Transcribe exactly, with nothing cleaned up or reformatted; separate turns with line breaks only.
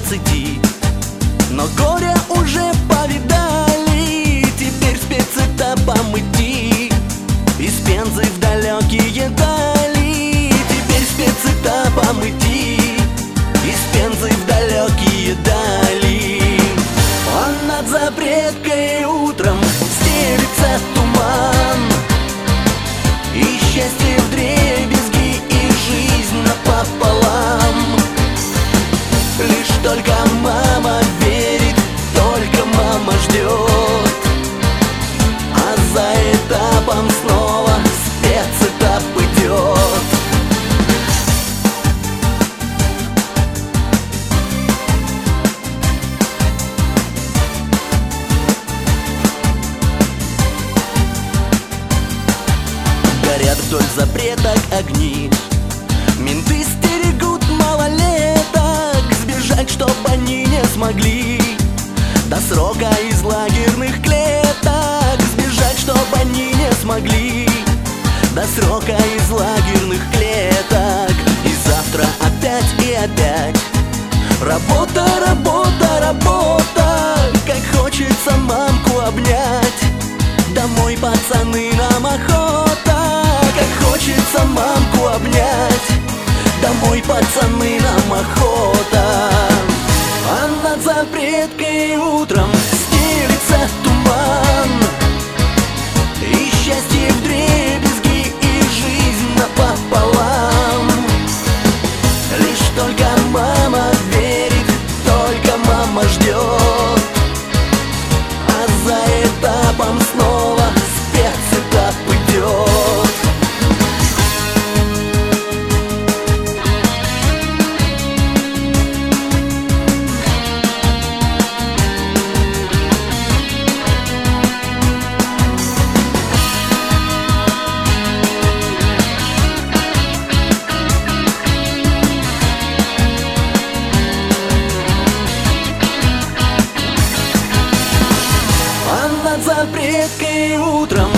двадцати. Но горе уже повидали, теперь спецэтапом идти. Из Пензы в далекие дали, теперь спецэтапом идти. Из Пензы в далекие дали. А над Запреткой утром стелится туман, и счастье вдребезги, и жизнь напополам. Лишь только мама верит, только мама ждет, а за этапом снова спецэтап идет. Горят вдоль Запреток огни, менты стерегут малолеток, сбежать, чтоб они не смогли до срока из лагерных клеток. Сбежать, чтоб они не смогли до срока из лагерных клеток. И завтра опять и опять работа, работа, работа. Как хочется мамку обнять, домой, пацаны, нам охота. Как хочется мамку обнять, домой, пацаны, нам охота. А над Запреткой утром стелится туман, и счастье вдребезги, и жизнь напополам. Лишь только мама верит, только мама ждет, а за этапом снова спецэтап идет. Над Запреткой утром